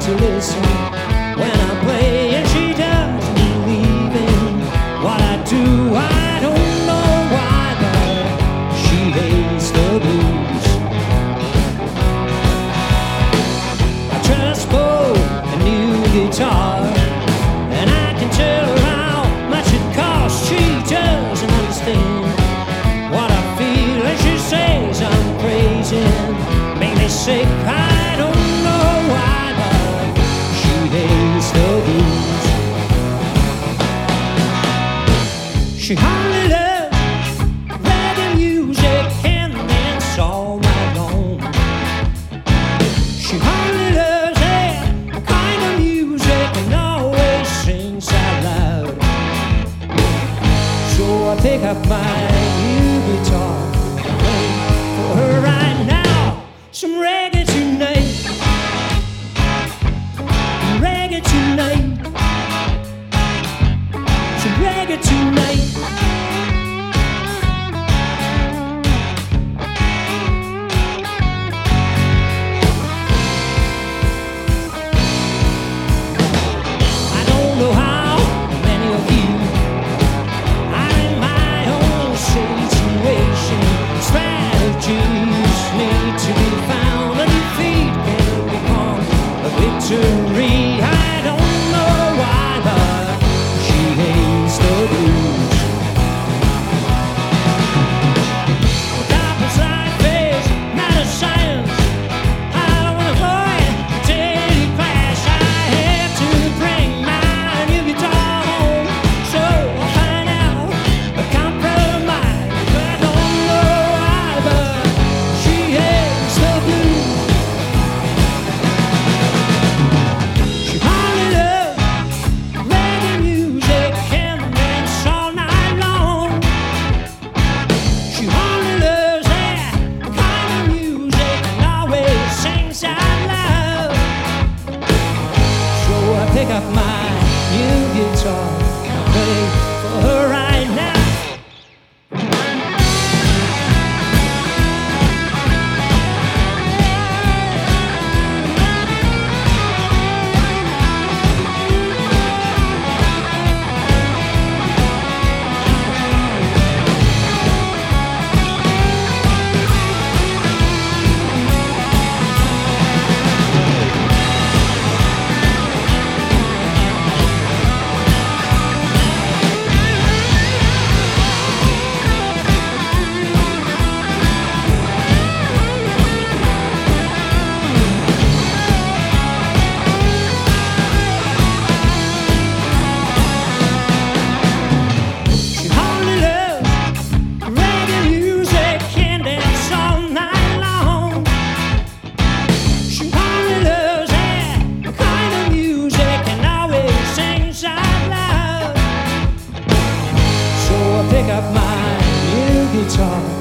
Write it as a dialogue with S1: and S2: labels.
S1: to listen when I play, and she doesn't believe in what I do. I don't know why, but she hates the blues. I just bought a new guitar, and I can tell her how much it costs. She doesn't understand what I feel, and she says I'm crazy, make me sick. I don't know why, but she hates the blues. She hardly loves reggae music and dance all night long. She hardly loves that kind of music and always sings out loud. So I pick up my new guitar and play for her right now. Some reggae tonight, reggae tonight, some reggae tonight. I don't know how many of you are in my own situation. Strategies need to be found, a defeat can become a victory. I don't know why, but she hates the blues. Opposite face, not a science. I don't wanna avoid a daily clash. I have to bring my new guitar home, so I'll find out a compromise. I don't know why, but she hates the blues. She hardly loves reggae music and dance all night long. She hardly loves that kind of music and always sings out loud. So I pick up my new guitar and play for her right now. She hardly loves reggae music and dance all night long. She hardly loves that kind of music and always sings out loud. So I pick up my new guitar